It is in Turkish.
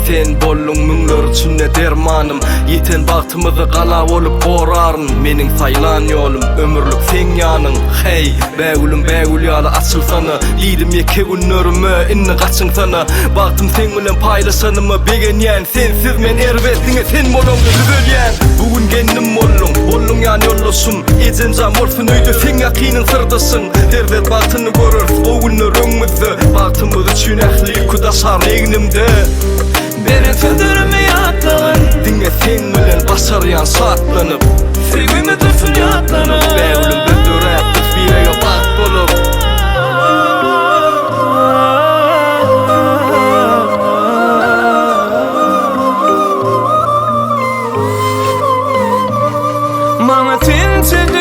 sen bollun müňler üçine dermanım. Yeten bagtymyzy gala bolup goraryn. Meniň saýlan ýolum ömürlük sen ýanyň. Hey bägülüm bägül ýaly açylsana, diýdim ýeke günlerime inni gaçyň sana. Bagtym sen bilen paýlaşanymy begenýän, sensiz men erwetdiňe sen bolňy düzelýän. Bugün gendim bollun ýany ýollaşym. Ejenjam bolsun öýde sen ýakynyň sırdasyň. Derwet bagtyny görür o günler öňmizde. Bagtymyz üçin ähli kudaşar egnimde. Beni tündürme ýatlagan, diňe sen bilen başarýan satlanyp. Sevgimi dursun ýatlanyp, bägülüm böldürät birege bak bolup. Maňa tinçe